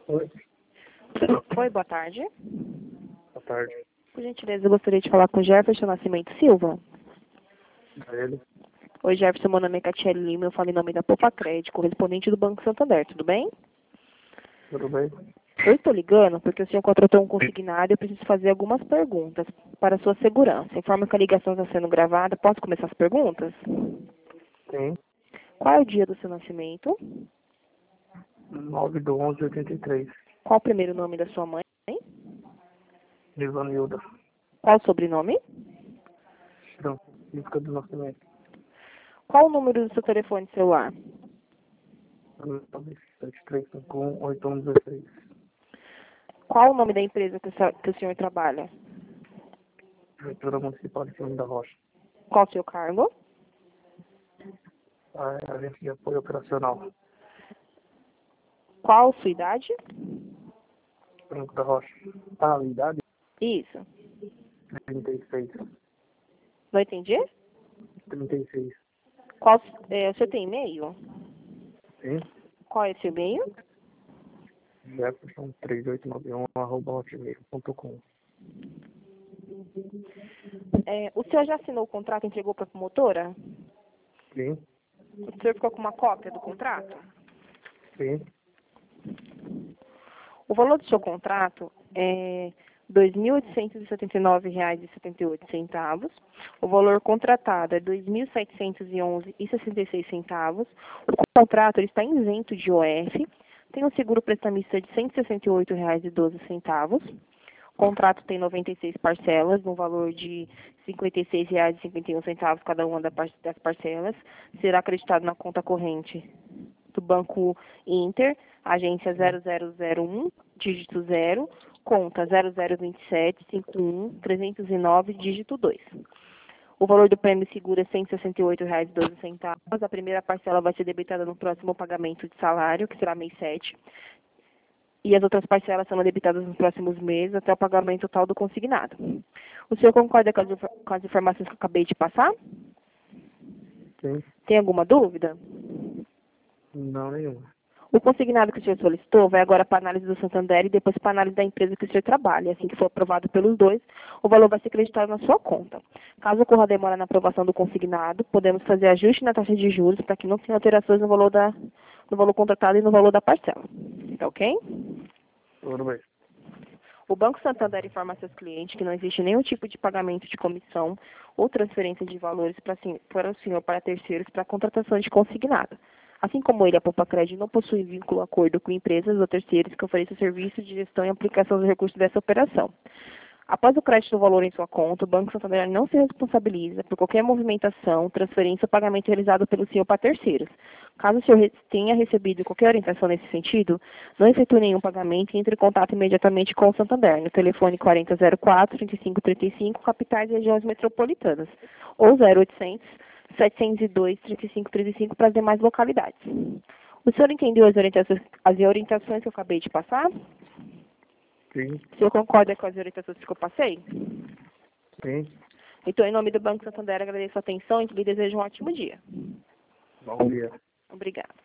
Oi, Oi, boa tarde. boa tarde. Por gentileza, eu gostaria de falar com Jefferson Nascimento Silva. Ele, Oi, Jefferson, meu nome é Catiele Lima, eu falo em nome da Popa Crédito, correspondente do Banco Santander, tudo bem? tudo bem? Eu estou ligando porque o senhor contratou um consignado e eu preciso fazer algumas perguntas para a sua segurança. Informa que a ligação está sendo gravada. Posso começar as perguntas? Sim, Qual é o dia do seu nascimento? 9/11/83. Qual o primeiro nome da sua mãe? Livanilda. Qual o sobrenome? Francisca do Nascimento. Qual o número do seu telefone celular? 7351-8116. Qual o nome da empresa que o senhor trabalha? Prefeitura Municipal de Filme da Rocha. Qual o seu cargo? A agência de apoio operacional. Qual a sua idade? Franco da Rocha. A idade? Isso. 36. Não entendi? 36. Qual, o senhor tem e-mail? Sim. Qual é o seu e-mail? Jefferson3891@hotmail.com. O senhor já assinou o contrato e entregou para a promotora? Sim. O senhor ficou com uma cópia do contrato? Sim. O valor do seu contrato é R$ 2.879,78. O valor contratado é R$ 2.711,66. O contrato ele está isento de IOF. Tem um seguro prestamista de R$ 168,12. O contrato tem 96 parcelas, no valor de R$ 56,51 cada uma das parcelas. Será acreditado na conta corrente do Banco Inter, agência 0001, dígito 0, conta 0027-51-309, dígito 2. O valor do prêmio seguro é R$ 168,12. A primeira parcela vai ser debitada no próximo pagamento de salário, que será mês 7. E as outras parcelas serão debitadas nos próximos meses, até o pagamento total do consignado. O senhor concorda com as informações que eu acabei de passar? Sim. Tem alguma dúvida? Não, nenhuma. O consignado que o senhor solicitou vai agora para a análise do Santander e depois para a análise da empresa que o senhor trabalha. Assim que for aprovado pelos dois, o valor vai ser acreditado na sua conta. Caso ocorra demora na aprovação do consignado, podemos fazer ajuste na taxa de juros para que não tenha alterações no valor contratado e no valor da parcela. Tá ok? Tudo bem. O Banco Santander informa a seus clientes que não existe nenhum tipo de pagamento de comissão ou transferência de valores para o senhor para terceiros para a contratação de consignado. Assim como ele, a Poupa Crédito não possui vínculo ou acordo com empresas ou terceiros que ofereçam serviço de gestão e aplicação dos recursos dessa operação. Após o crédito do valor em sua conta, o Banco Santander não se responsabiliza por qualquer movimentação, transferência ou pagamento realizado pelo senhor para terceiros. Caso o senhor tenha recebido qualquer orientação nesse sentido, não efetue nenhum pagamento e entre em contato imediatamente com o Santander, no telefone 4004-3535, capitais e regiões metropolitanas, ou 0800 702 3535 para as demais localidades. O senhor entendeu as orientações que eu acabei de passar? Sim. O senhor concorda com as orientações que eu passei? Sim. Então, em nome do Banco Santander, agradeço a atenção e lhe desejo um ótimo dia. Bom dia. Obrigada.